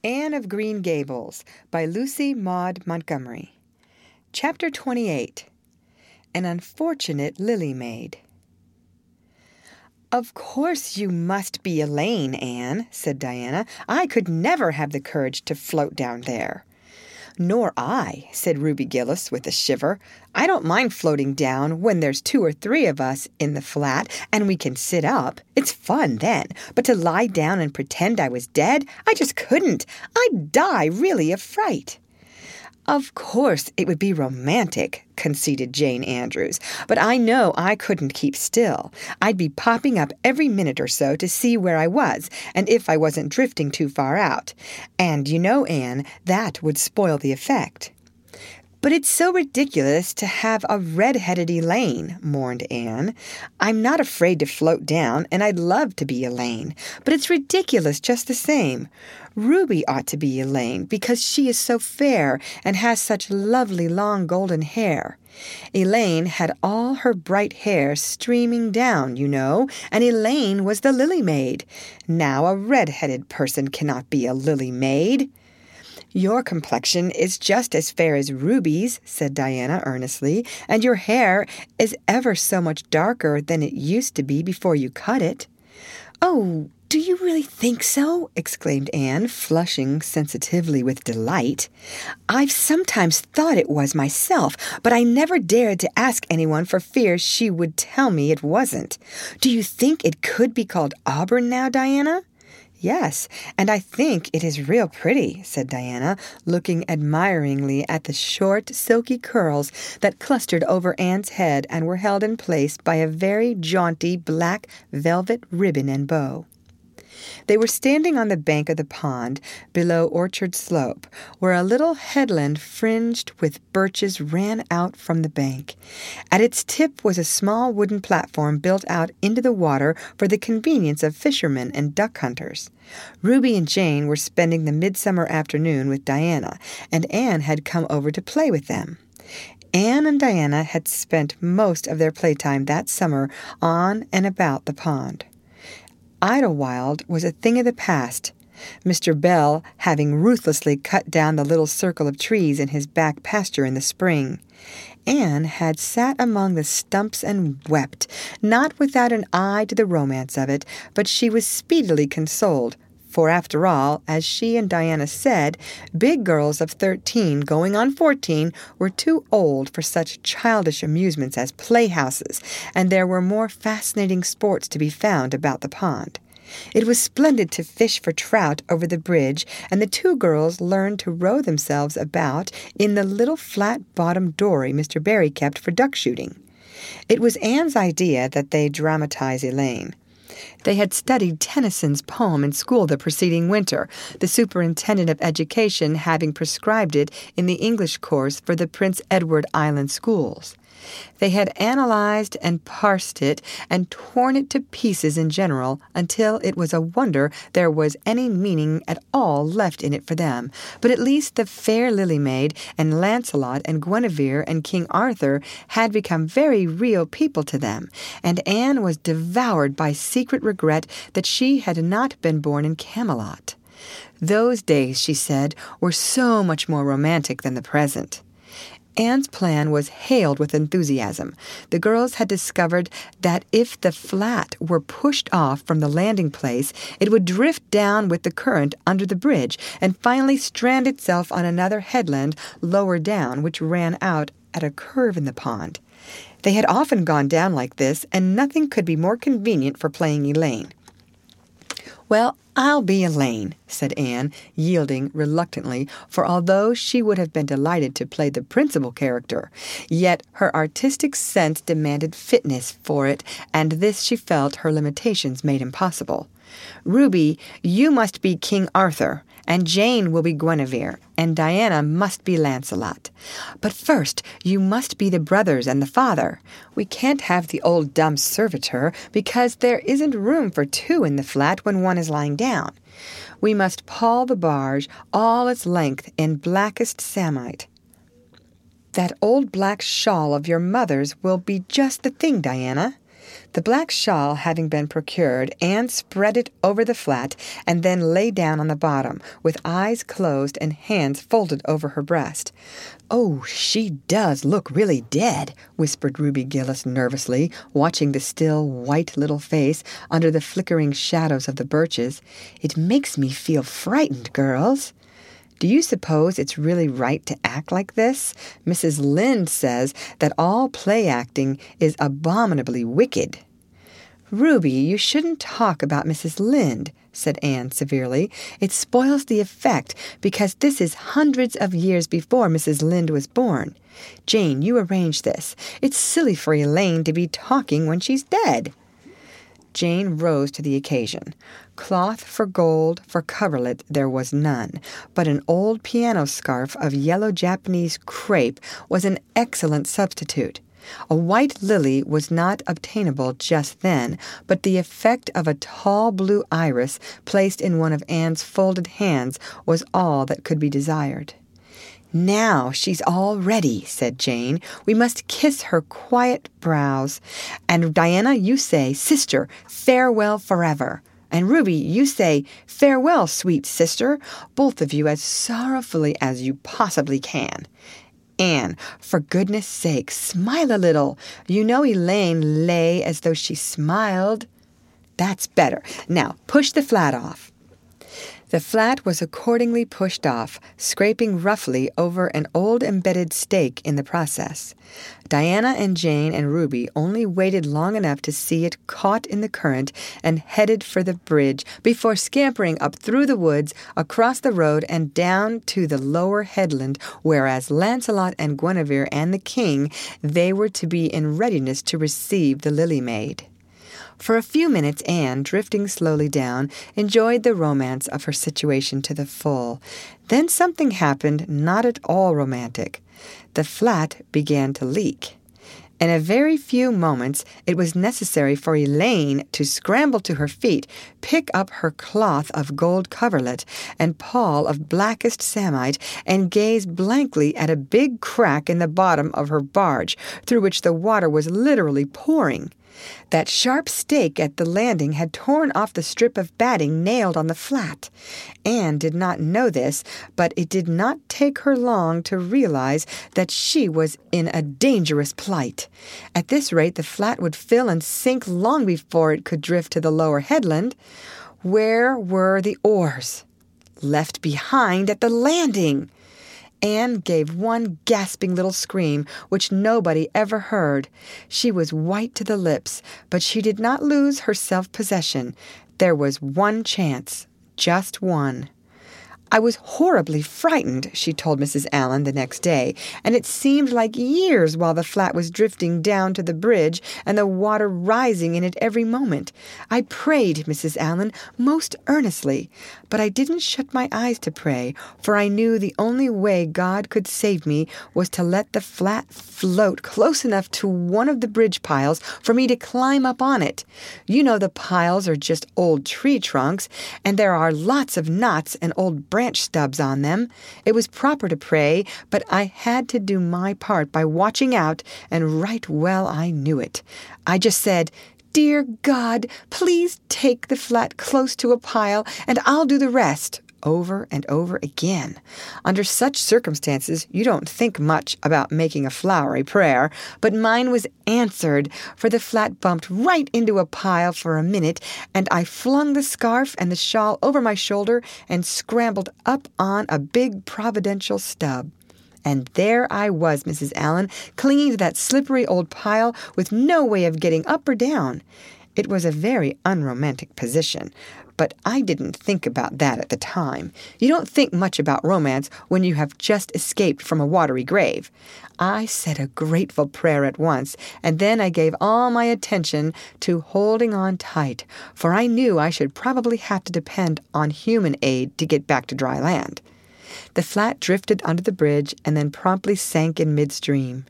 Anne of Green Gables by Lucy Maud Montgomery. Chapter 28. An Unfortunate Lily Maid. "Of course you must be Elaine, Anne," said Diana. "I could never have the courage to float down there." "Nor I," said Ruby Gillis with a shiver. "I don't mind floating down when there's 2 or 3 of us in the flat and we can sit up. It's fun then. But to lie down and pretend I was dead, I just couldn't. I'd die really of fright." "Of course it would be romantic," conceded Jane Andrews, "but I know I couldn't keep still. I'd be popping up every minute or so to see where I was and if I wasn't drifting too far out. And you know, Anne, that would spoil the effect." "But it's so ridiculous to have a red-headed Elaine," mourned Anne. "I'm not afraid to float down, and I'd love to be Elaine, but it's ridiculous just the same. Ruby ought to be Elaine because she is so fair and has such lovely long golden hair. Elaine had all her bright hair streaming down, you know, and Elaine was the Lily Maid. Now a red-headed person cannot be a Lily Maid." "Your complexion is just as fair as Ruby's," said Diana earnestly, "and your hair is ever so much darker than it used to be before you cut it." "Oh, do you really think so?" exclaimed Anne, flushing sensitively with delight. "I've sometimes thought it was myself, but I never dared to ask anyone for fear she would tell me it wasn't. Do you think it could be called auburn now, Diana?" "Yes, and I think it is real pretty," said Diana, looking admiringly at the short, silky curls that clustered over Anne's head and were held in place by a very jaunty black velvet ribbon and bow. They were standing on the bank of the pond below Orchard Slope, where a little headland fringed with birches ran out from the bank. At its tip was a small wooden platform built out into the water for the convenience of fishermen and duck hunters. Ruby and Jane were spending the midsummer afternoon with Diana, and Anne had come over to play with them. Anne and Diana had spent most of their playtime that summer on and about the pond. Idlewild was a thing of the past, Mr. Bell having ruthlessly cut down the little circle of trees in his back pasture in the spring. Anne had sat among the stumps and wept, not without an eye to the romance of it, but she was speedily consoled. For after all, as she and Diana said, big girls of 13 going on 14 were too old for such childish amusements as playhouses, and there were more fascinating sports to be found about the pond. It was splendid to fish for trout over the bridge, and the 2 girls learned to row themselves about in the little flat-bottomed dory Mr. Barry kept for duck shooting. It was Anne's idea that they dramatize Elaine. They had studied Tennyson's poem in school the preceding winter, the superintendent of education having prescribed it in the English course for the Prince Edward Island schools. They had analyzed and parsed it and torn it to pieces in general until it was a wonder there was any meaning at all left in it for them. But at least the fair Lily Maid and Lancelot and Guinevere and King Arthur had become very real people to them, and Anne was devoured by secret regret that she had not been born in Camelot. Those days, she said, were so much more romantic than the present. Anne's plan was hailed with enthusiasm. The girls had discovered that if the flat were pushed off from the landing place, it would drift down with the current under the bridge and finally strand itself on another headland lower down, which ran out at a curve in the pond. They had often gone down like this, and nothing could be more convenient for playing Elaine. "Well, I'll be Elaine," said Anne, yielding reluctantly, for although she would have been delighted to play the principal character, yet her artistic sense demanded fitness for it, and this she felt her limitations made impossible. "Ruby, you must be King Arthur, and Jane will be Guinevere, and Diana must be Lancelot. But first, you must be the brothers and the father. We can't have the old dumb servitor, because there isn't room for 2 in the flat when one is lying down. We must pall the barge all its length in blackest samite. That old black shawl of your mother's will be just the thing, Diana. The black shawl having been procured, Anne spread it over the flat and then lay down on the bottom, with eyes closed and hands folded over her breast. "Oh, she does look really dead," whispered Ruby Gillis nervously, watching the still, white little face under the flickering shadows of the birches. "It makes me feel frightened, girls." "Do you suppose it's really right to act like this? Mrs. Lynde says that all play acting is abominably wicked." "Ruby, you shouldn't talk about Mrs. Lynde," said Anne severely. "It spoils the effect, because this is hundreds of years before Mrs. Lynde was born. Jane, you arrange this. It's silly for Elaine to be talking when she's dead." Jane rose to the occasion. Cloth for gold for coverlet there was none, but an old piano scarf of yellow Japanese crepe was an excellent substitute. A white lily was not obtainable just then, but the effect of a tall blue iris placed in one of Anne's folded hands was all that could be desired. "Now she's all ready," said Jane. "We must kiss her quiet brows. And Diana, you say, 'Sister, farewell forever.' And Ruby, you say, 'Farewell, sweet sister,' both of you as sorrowfully as you possibly can. Anne, for goodness sake, smile a little. You know Elaine lay as though she smiled." "That's better. Now push the flat off." The flat was accordingly pushed off, scraping roughly over an old embedded stake in the process. Diana and Jane and Ruby only waited long enough to see it caught in the current and headed for the bridge before scampering up through the woods, across the road, and down to the lower headland, where as Lancelot and Guinevere and the king, they were to be in readiness to receive the Lily Maid. For a few minutes Anne, drifting slowly down, enjoyed the romance of her situation to the full. Then something happened not at all romantic. The flat began to leak. In a very few moments it was necessary for Elaine to scramble to her feet, pick up her cloth of gold coverlet and pall of blackest samite, and gaze blankly at a big crack in the bottom of her barge, through which the water was literally pouring. That sharp stake at the landing had torn off the strip of batting nailed on the flat. Anne did not know this, but it did not take her long to realize that she was in a dangerous plight. At this rate, the flat would fill and sink long before it could drift to the lower headland. Where were the oars? Left behind at the landing! Anne gave one gasping little scream, which nobody ever heard. She was white to the lips, but she did not lose her self-possession. There was one chance, just one. "I was horribly frightened," she told Mrs. Allen the next day, "and it seemed like years while the flat was drifting down to the bridge and the water rising in it every moment. I prayed, Mrs. Allen, most earnestly, but I didn't shut my eyes to pray, for I knew the only way God could save me was to let the flat float close enough to one of the bridge piles for me to climb up on it. You know the piles are just old tree trunks, and there are lots of knots and old branch stubs on them. It was proper to pray, but I had to do my part by watching out, and right well I knew it. I just said, 'Dear God, please take the flat close to a pile, and I'll do the rest,' over and over again. Under such circumstances, you don't think much about making a flowery prayer, but mine was answered, for the flat bumped right into a pile for a minute, and I flung the scarf and the shawl over my shoulder and scrambled up on a big providential stub. And there I was, Mrs. Allen, clinging to that slippery old pile with no way of getting up or down. It was a very unromantic position, but I didn't think about that at the time. You don't think much about romance when you have just escaped from a watery grave. I said a grateful prayer at once, and then I gave all my attention to holding on tight, for I knew I should probably have to depend on human aid to get back to dry land. The flat drifted under the bridge and then promptly sank in midstream.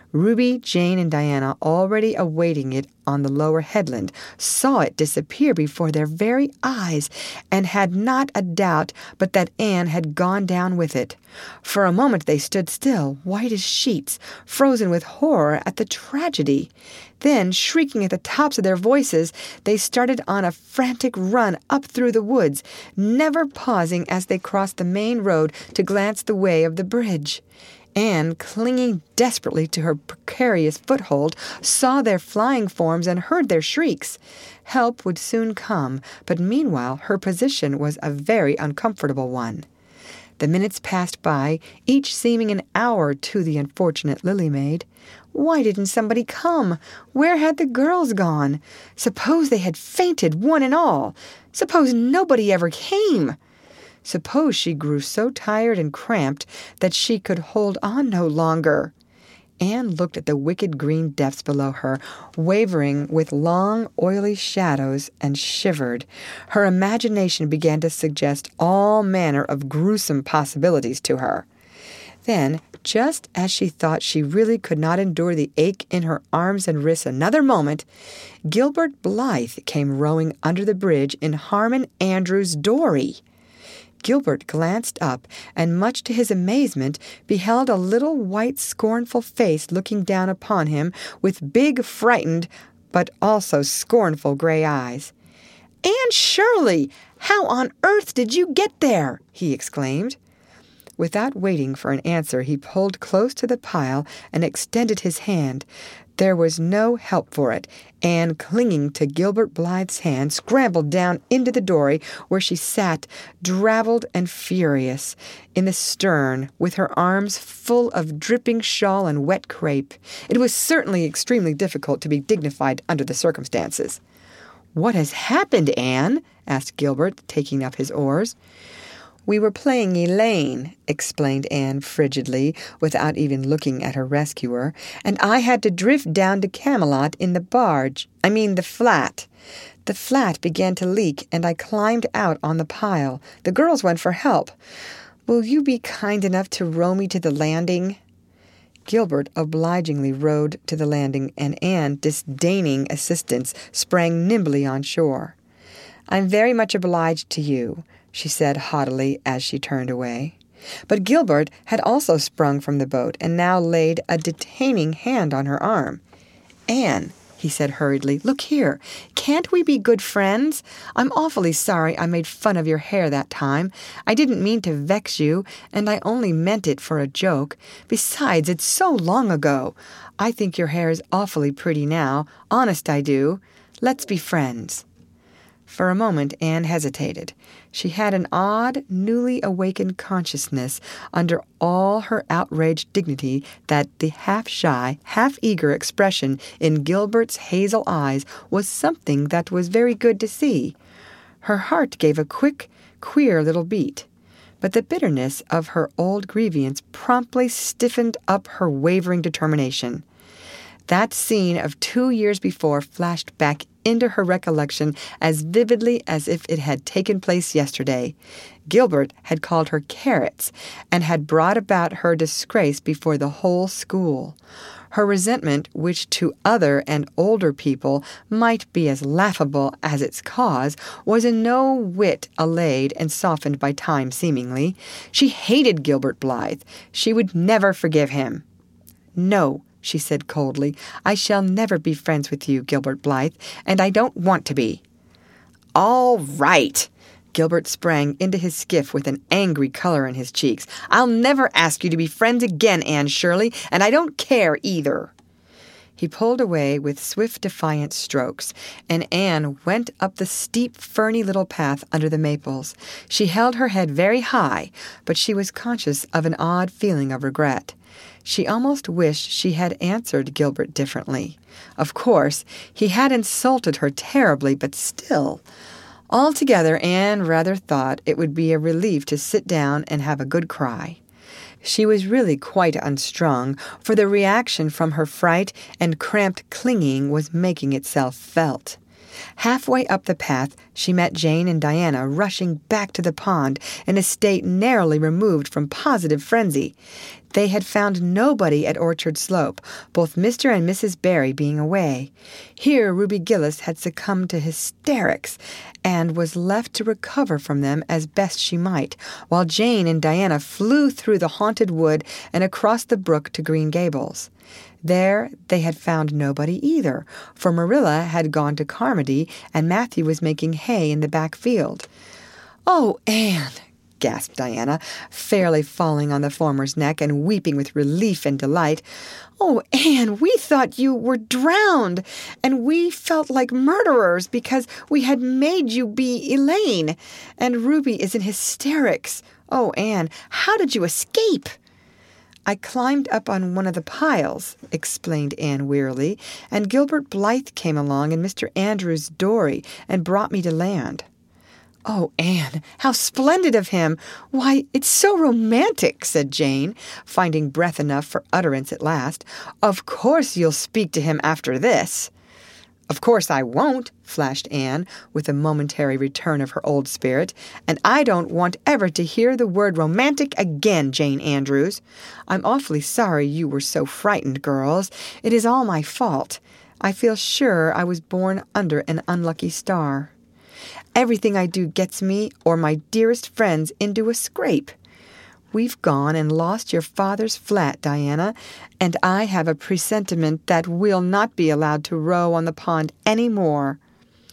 Ruby, Jane, and Diana, already awaiting it on the lower headland, saw it disappear before their very eyes, and had not a doubt but that Anne had gone down with it. For a moment they stood still, white as sheets, frozen with horror at the tragedy. Then, shrieking at the tops of their voices, they started on a frantic run up through the woods, never pausing as they crossed the main road to glance the way of the bridge. Anne, clinging desperately to her precarious foothold, saw their flying forms and heard their shrieks. Help would soon come, but meanwhile her position was a very uncomfortable one. The minutes passed by, each seeming an hour to the unfortunate Lily Maid. Why didn't somebody come? Where had the girls gone? Suppose they had fainted, one and all? Suppose nobody ever came? Suppose she grew so tired and cramped that she could hold on no longer? Anne looked at the wicked green depths below her, wavering with long, oily shadows, and shivered. Her imagination began to suggest all manner of gruesome possibilities to her. Then, just as she thought she really could not endure the ache in her arms and wrists another moment, Gilbert Blythe came rowing under the bridge in Harmon Andrew's dory. Gilbert glanced up, and much to his amazement, beheld a little white, scornful face looking down upon him with big, frightened, but also scornful gray eyes. "Anne Shirley, how on earth did you get there?" he exclaimed. Without waiting for an answer, he pulled close to the pile and extended his hand. There was no help for it. Anne, clinging to Gilbert Blythe's hand, scrambled down into the dory, where she sat, drabbled and furious, in the stern, with her arms full of dripping shawl and wet crepe. It was certainly extremely difficult to be dignified under the circumstances. "What has happened, Anne?" asked Gilbert, taking up his oars. "We were playing Elaine," explained Anne frigidly, without even looking at her rescuer, "and I had to drift down to Camelot in the the flat. The flat began to leak, and I climbed out on the pile. The girls went for help. Will you be kind enough to row me to the landing?" Gilbert obligingly rowed to the landing, and Anne, disdaining assistance, sprang nimbly on shore. "I'm very much obliged to you," she said haughtily as she turned away. But Gilbert had also sprung from the boat and now laid a detaining hand on her arm. "Anne," he said hurriedly, "look here. Can't we be good friends? I'm awfully sorry I made fun of your hair that time. I didn't mean to vex you, and I only meant it for a joke. Besides, it's so long ago. I think your hair is awfully pretty now. Honest, I do. Let's be friends." For a moment Anne hesitated. She had an odd, newly awakened consciousness under all her outraged dignity that the half-shy, half-eager expression in Gilbert's hazel eyes was something that was very good to see. Her heart gave a quick, queer little beat. But the bitterness of her old grievance promptly stiffened up her wavering determination. That scene of 2 years before flashed back into her recollection as vividly as if it had taken place yesterday. Gilbert had called her carrots and had brought about her disgrace before the whole school. Her resentment, which to other and older people might be as laughable as its cause, was in no whit allayed and softened by time seemingly. She hated Gilbert Blythe. She would never forgive him. "No," she said coldly, "I shall never be friends with you, Gilbert Blythe, and I don't want to be." "All right." Gilbert sprang into his skiff with an angry color in his cheeks. "I'll never ask you to be friends again, Anne Shirley, and I don't care either." He pulled away with swift, defiant strokes, and Anne went up the steep, ferny little path under the maples. She held her head very high, but she was conscious of an odd feeling of regret. She almost wished she had answered Gilbert differently. Of course, he had insulted her terribly, but still. Altogether, Anne rather thought it would be a relief to sit down and have a good cry. She was really quite unstrung, for the reaction from her fright and cramped clinging was making itself felt. Halfway up the path, she met Jane and Diana rushing back to the pond in a state narrowly removed from positive frenzy. They had found nobody at Orchard Slope, both Mr. and Mrs. Barry being away. Here Ruby Gillis had succumbed to hysterics and was left to recover from them as best she might, while Jane and Diana flew through the haunted wood and across the brook to Green Gables. There they had found nobody either, for Marilla had gone to Carmody and Matthew was making hay in the back field. "Oh, Anne," gasped Diana, fairly falling on the former's neck and weeping with relief and delight. "Oh, Anne, we thought you were drowned, and we felt like murderers because we had made you be Elaine, and Ruby is in hysterics. Oh, Anne, how did you escape?" "I climbed up on one of the piles," explained Anne wearily, "and Gilbert Blythe came along in Mr. Andrews' dory and brought me to land." "Oh, Anne, how splendid of him! Why, it's so romantic," said Jane, finding breath enough for utterance at last. "Of course you'll speak to him after this." "Of course I won't," flashed Anne, with a momentary return of her old spirit, "and I don't want ever to hear the word romantic again, Jane Andrews. I'm awfully sorry you were so frightened, girls. It is all my fault. I feel sure I was born under an unlucky star. Everything I do gets me or my dearest friends into a scrape. We've gone and lost your father's flat, Diana, and I have a presentiment that we'll not be allowed to row on the pond any more."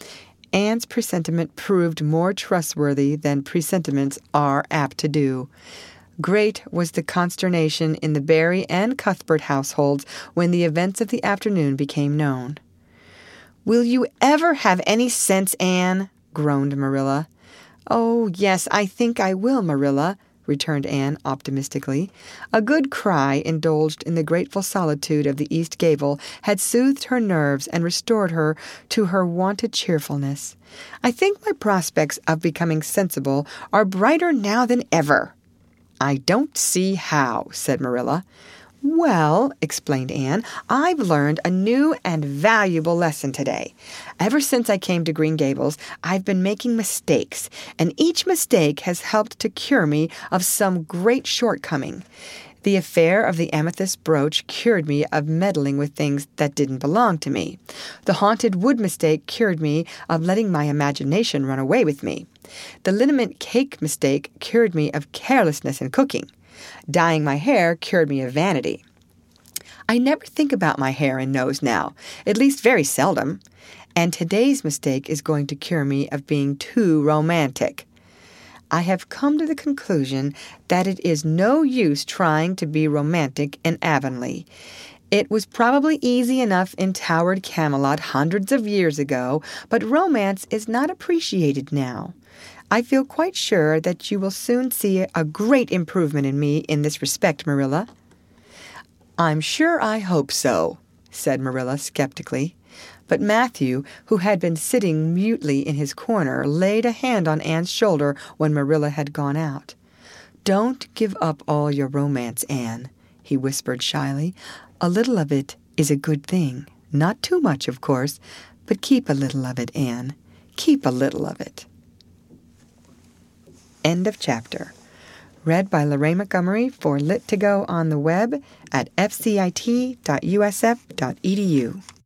Anne's presentiment proved more trustworthy than presentiments are apt to do. Great was the consternation in the Barry and Cuthbert households when the events of the afternoon became known. "Will you ever have any sense, Anne?" groaned Marilla. "Oh, yes, I think I will, Marilla," returned Anne optimistically. A good cry indulged in the grateful solitude of the east gable had soothed her nerves and restored her to her wonted cheerfulness. "I think my prospects of becoming sensible are brighter now than ever." "I don't see how," said Marilla. "Well," explained Anne, "I've learned a new and valuable lesson today. Ever since I came to Green Gables, I've been making mistakes, and each mistake has helped to cure me of some great shortcoming. The affair of the amethyst brooch cured me of meddling with things that didn't belong to me. The haunted wood mistake cured me of letting my imagination run away with me. The liniment cake mistake cured me of carelessness in cooking. Dyeing my hair cured me of vanity. I never think about my hair and nose now, at least very seldom. And today's mistake is going to cure me of being too romantic. I have come to the conclusion that it is no use trying to be romantic in Avonlea. It was probably easy enough in towered Camelot hundreds of years ago, but romance is not appreciated now. I feel quite sure that you will soon see a great improvement in me in this respect, Marilla." "I'm sure I hope so," said Marilla skeptically. But Matthew, who had been sitting mutely in his corner, laid a hand on Anne's shoulder when Marilla had gone out. "Don't give up all your romance, Anne," he whispered shyly. "A little of it is a good thing. Not too much, of course, but keep a little of it, Anne. Keep a little of it." End of chapter. Read by Lorraine Montgomery for Lit2Go on the web at fcit.usf.edu.